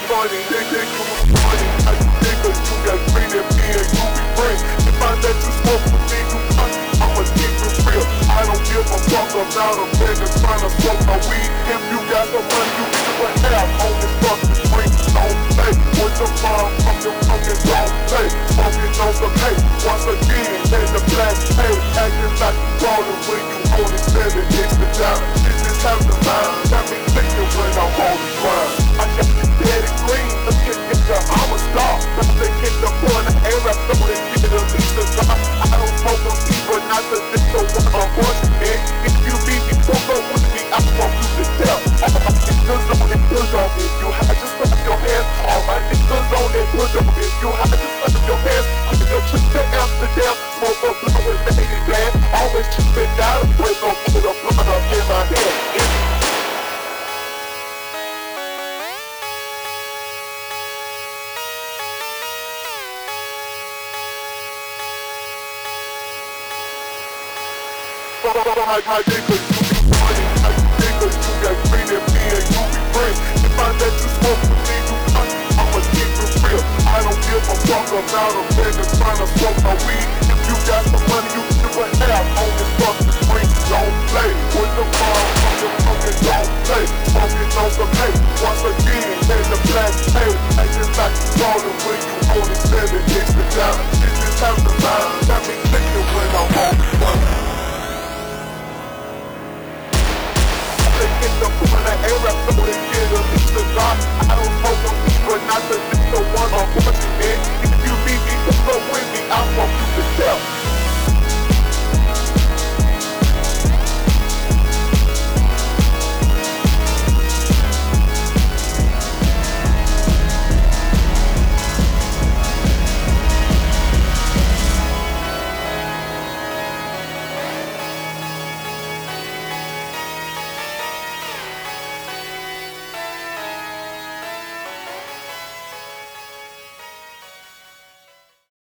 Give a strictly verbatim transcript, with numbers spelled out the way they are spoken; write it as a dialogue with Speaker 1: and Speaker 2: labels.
Speaker 1: funny, they think you was funny. I think that you got green and me and you be friends. If I let you smoke with me, you funny, I'ma keep it real. I don't give a fuck about a nigga trying to smoke my weed. If you got the money, you can do what have on this fucking street. Don't play with the bomb from your fucking don't play. Smoking on some hay, once again, in the black hay. Acting like you ballin' when you only seven inch the down. This is how the mind got me thinking when I'm on the grind. I got the dead and green, let's get the I'm a star. Let's get the point of air, I'm throwing it, get at least a drop. I don't smoke no weed, but not the nigga one on one. And if you need me, don't go with me, I smoke you to death. All my niggas on it, push on it. You high, just clap your hands. All my niggas on it, push on it. You high, just clap your hands. I'm gonna trip to Amsterdam, smoke a blunt with lady band. Always tripping down, break on put a blunt up in my hand. My, my niggas, you be funny. My niggas, you got green and me and you be friends. If I let you smoke with me, you funny, I'ma keep it real. I don't give a fuck about a nigga trying to smoke my weed. If you got some money, you can do what have on this fucking street. Don't play with the bomb from your fucking don't play. Smoking on some hay, once again, in the black hay. Acting like you ballin' when you only seven inch the down. This is how the line